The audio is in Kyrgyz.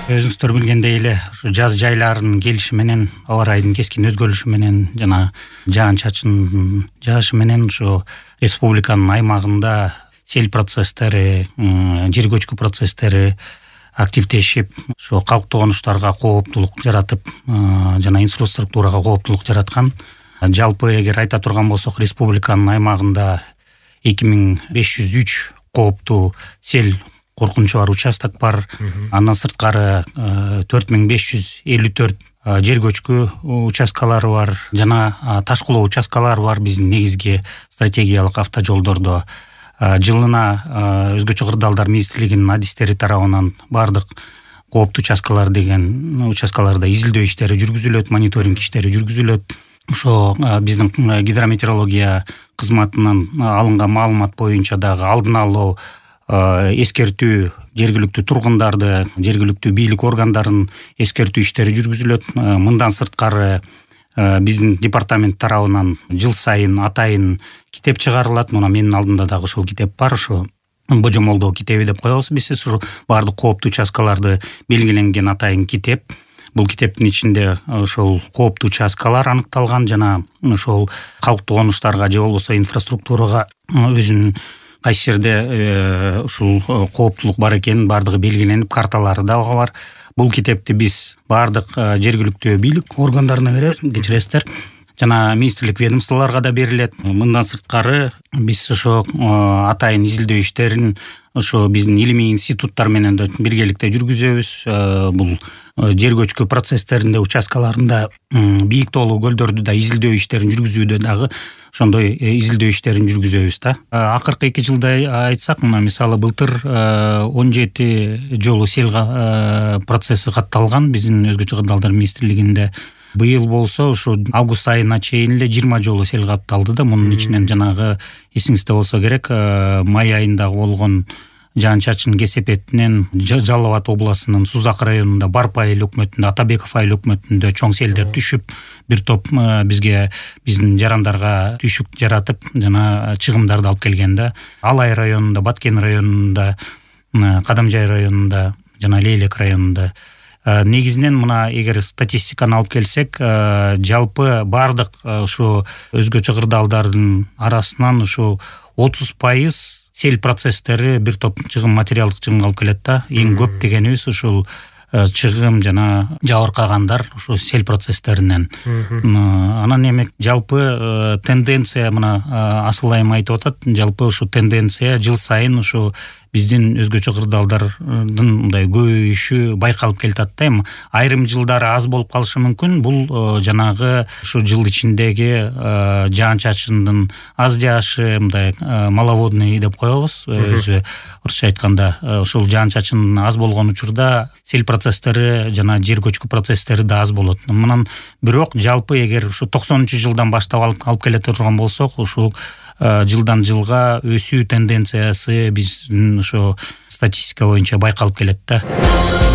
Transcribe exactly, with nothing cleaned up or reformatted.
Өзүңүздөр билгендей эле ушу жаз жайларынын келиши менен аба ырайдын кескин өзгөрүшү менен жана жаан чачындын жаашы менен ушу республиканын аймагында сел процесстери, жер көчкү процесстери активдешип, ушу калктуу конуштарга кооптулук жаратып, жана инфраструктурага кооптулук жараткан. Жалпы эгер айта турган болсок, республиканын аймагында эки миң беш жүз үч кооптуу сел коркунучу бар участок бар. Андан сырткары төрт миң беш жүз элүү төрт жер көчкү участкалары бар жана ташкылоо участкалары бар биздин негизги стратегиялык автожолдордо. Жылына өзгөчө кырдаалдар министрлигинин адистери тарабынан бардык кооптуу участкалар деген участкаларда изилдөө иштери жүргүзүлөт, мониторинг иштери жүргүзүлөт. Ошо биздин гидрометеорология кызматынан алынган маалымат боюнча дагы алдын алуу, эскертүү, жергиликтүү тургундарды, жергиликтүү бийлик органдарын эскертүү иштери жүргүзүлөт. Мындан сырткары биздин департамент тарабынан жыл сайын атайын китеп чыгарылат. Мына менин алдымда дагы ушул китеп бар, ушу божомолдоо китеби деп коебуз биз. Ушу баардык кооптуу участкаларды белгиленген атайын китеп. Бул китептин ичинде ошол кооптуу участкалар аныкталган жана ошол калктуу конуштарга же болбосо инфраструктурага өзүнүн кайсы жерде ушул кооптулук бар экенин бардыгы белгиленип, карталары дагы бар. Бул китепти биз бардык жергиликтүү бийлик органдарына беребиз, кечиресиздер, жана министрлик ведомстволорго да берилет. Мындан сырткары биз ошо атайын изилдөө иштерин ошо биздин илимий институттар менен да биргеликте жүргүзөбүз. Бул жер көчкү процесстеринде, участкаларында бийик тоолуу көлдөрдү да изилдөө иштерин жүргүзүүдө дагы ошондой изилдөө иштерин жүргүзөбүз да. Акыркы эки жылда айтсак, мына мисалы былтыр он жети жолу сел процесси катталган биздин өзгөчө кырдаалдар министрлигинде. Быйыл болсо ушу август айына чейин эле жыйырма жолу сел катталды да. Мунун ичинен жанагы эсиңизде болсо керек, май айындагы болгон жаан чачын кесепетинен Жалал Абад областынын Сузак районунда Барпа айыл өкмөтүндө, Атабеков айыл өкмөтүндө чоң селдер түшүп, бир топ бизге биздин жарандарга түйшүк жаратып, жана чыгымдарды алып келген да. Алай районунда, Баткен районунда, Кадамжай районунда жана Лейлек районунда. Негизинен мына эгер статистиканы алып келсек, жалпы бардык ушу өзгөчө кырдаалдардын арасынан ушу отуз пайыз сел процесстери бир топ чыгым, материалдык чыгымга алып келет да. Эң көп дегенибиз ушул чыгым жана жабыркагандар ушу сел процесстеринен. Анан эми жалпы тенденция, мына Асыл айым айтып атат, жалпы ушу тенденция жыл сайын ушу биздин өзгөчө кырдаалдардын мындай көбөйүшү байкалып келатат да. Эми айрым жылдары аз болуп калышы мүмкүн. Бул жанагы ушу жыл ичиндеги жаан чачындын аз жаашы, мындай маловодный деп коебуз. Өзү орусча айтканда ушул жаан чачын аз болгон учурда сел процесстери жана жер көчкү процесстери да аз болот. Мындан бирок жалпы эгер ушу токсонунчу жылдан баштап алып келе турган болсок, ушул жылдан жылга өсүү тенденциясы биздин ошо статистика боюнча байкалып келет да.